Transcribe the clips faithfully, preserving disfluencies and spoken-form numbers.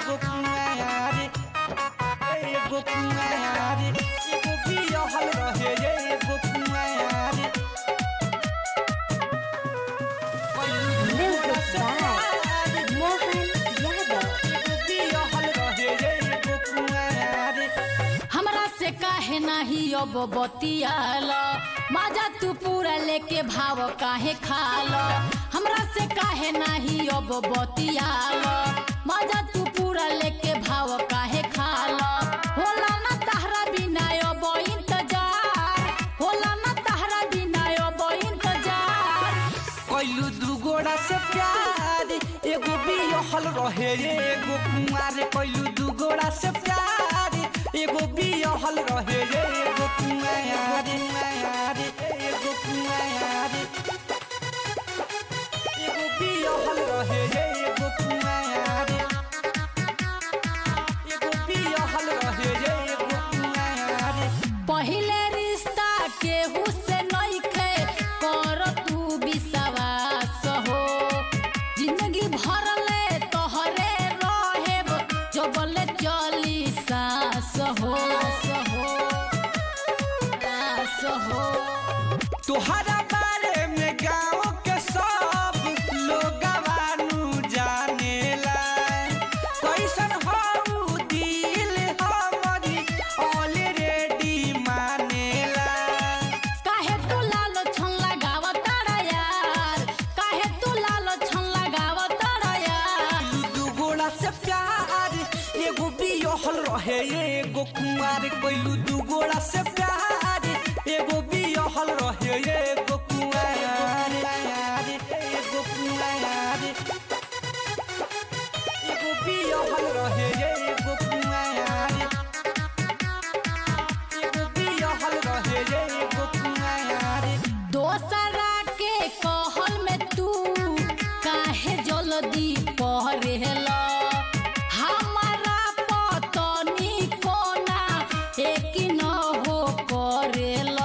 एगो कुंवार एगो कुंवार एगो बियाहल रहे एगो कुंवार हमरा से काहे नाही अब बतियाल माजा तू पूरा लेके भाव काहे खाल हमरा से काहे नाही अब बतियाल माजा तू पूरा लेके भाव काहे खाल होला ना तहरा बिना अब इंतजार होला ना तहरा बिना अब इंतजार कइलू दू गोड़ा से प्यार एगो बियाहल रहे एगो कुंवार कइलू दू गोड़ा से प्यार एगो बियाहल रहे एगो कुंवार एगो कुंवार एगो बियाहल रहे एगो कुंवार एगो बियाहल रहे एगो कुंवार पहिले रिश्ता केहू से नइखे कर तू विश्वास हो जिंदगी भर ले तोहरे रहेब जबले चली सास हो सास हो तोहरा बारे में गाँव के सब लोगवानू जानेला कैसन हो दिल हमारी ऑलरेडी मानेला काहे तू लाल छन लगाव तारा यार काहे तू लाल छन लगाव तारा यार दू गोड़ा से प्यार एगो बियाहल रहे एगो कुंवार कइलू दू गोड़ा से प्यार एगो बियाहल रहे एगो कुंवार एगो कुंवार एगो बियाहल रहे एगो कुंवार एगो बियाहल रहे एगो कुंवार दोसरा के कहल में तू काहे जल्दी पहरेला हमारा पतनी कोना एक न हो करेला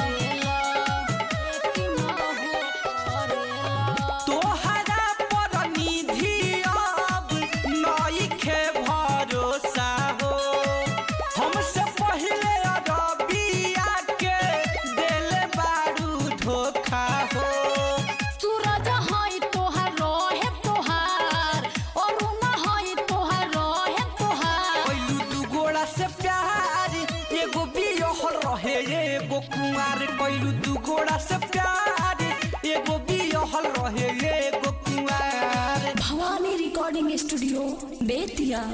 एक न हो करेला तोहरा पर निधि अब नइखे भरोसा हो हमसे पहिले अरबिया के देले बारू धोखा हो सूरज हई तोहार रहे तोहार अरुण हई तोहार रहे तोहार कइलू दू गोड़ा से प्यार एगो बियाहल रहे एगो कुंवार कइलू दू गोड़ा से प्यार एगो बियाहल रहे एगो कुंवार भवानी रिकॉर्डिंग स्टूडियो बेतिया।